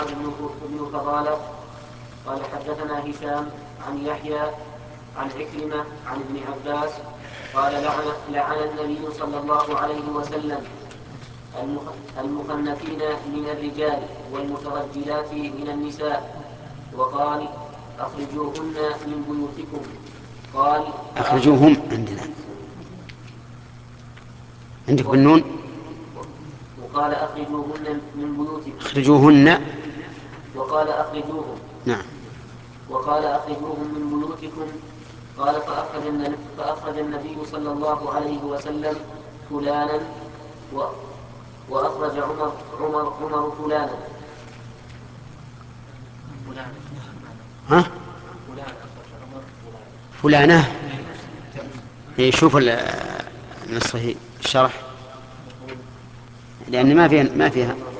معاذ بن فضالة قال حدثنا هشام عن يحيى عن عكرمة عن ابن عباس قال لعن النبي صلى الله عليه وسلم المخنثين من الرجال والمترجلات من النساء وقال أخرجوهن من بيوتكم. قال أخرجوهم عندنا عندك بالنون. وقال أخرجوهن من بيوتكم. أخرجوهن. وقال أخرجوهم. نعم. وقال أخرجوهم من بيوتكم. قال فأخرج النبي صلى الله عليه وسلم فلانا وأخرج عمر فلانا. ها؟ فلانة. شوف النص الشرح لأن ما فيها